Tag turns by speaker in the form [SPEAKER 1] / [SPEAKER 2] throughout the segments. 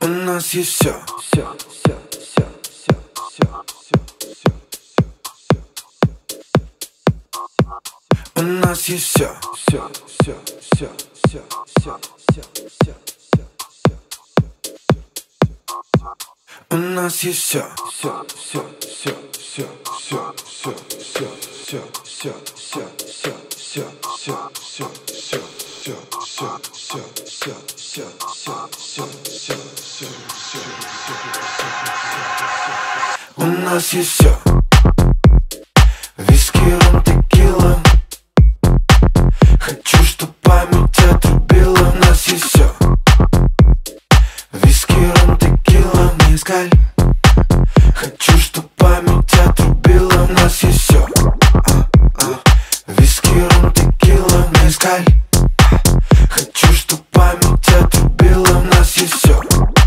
[SPEAKER 1] нас есть все. У нас есть все. У нас есть все. У нас есть все. Виски, ром, текила. Хочу, чтоб память отрубила. У нас есть все. Виски, ром, текила, мезкаль. Хочу, чтоб память отрубила. У нас есть все. Виски, ром, текила, мезкаль. Хочу, чтоб память отрубила. У нас есть все.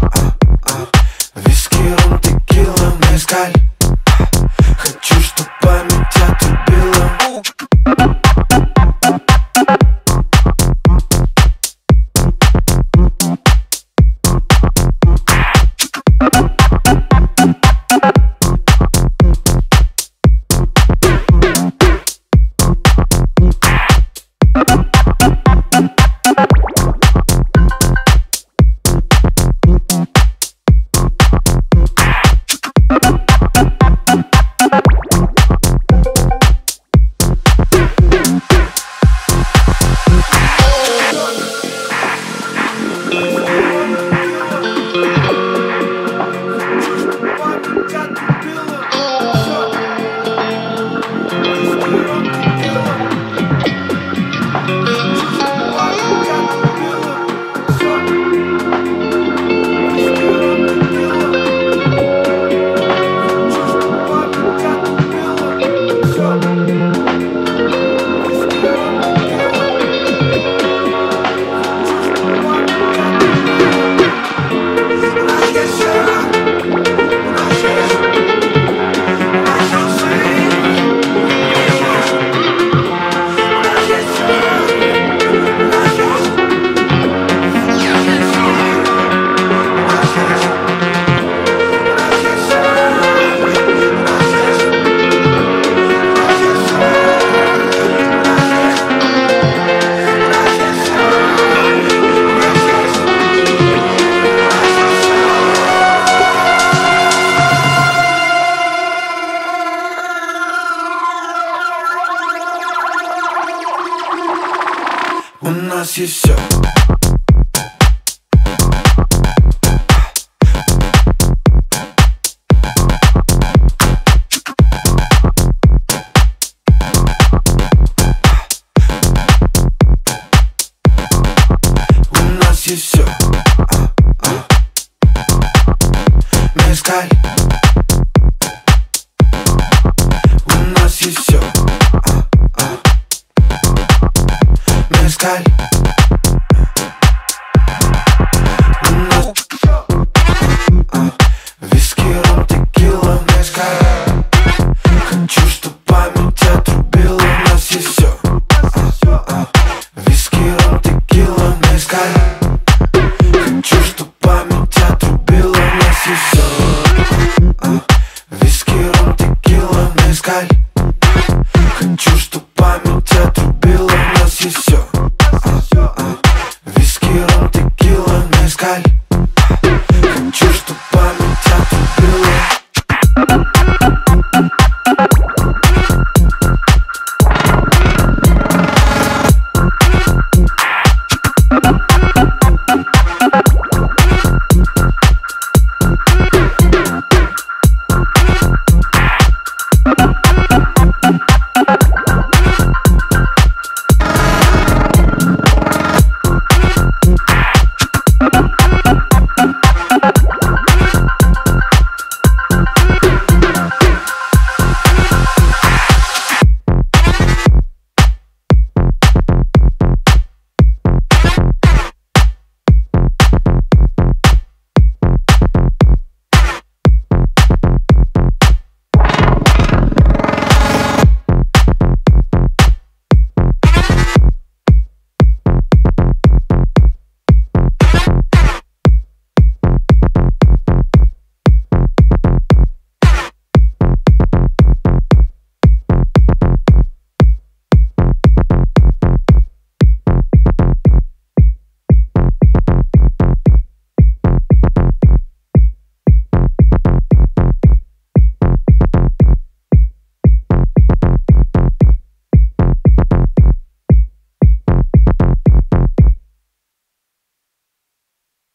[SPEAKER 1] Виски, ром, текила, мезкаль. Хочу, чтоб память отрубила. У нас есть все. У нас есть все. Мезкаль. У нас есть все. Мезкаль. У нас виски, ром, текила, мезкаль. Хочу, чтоб память отрубила. У нас есть все. Виски, ром, текила, мезкаль. Хочу,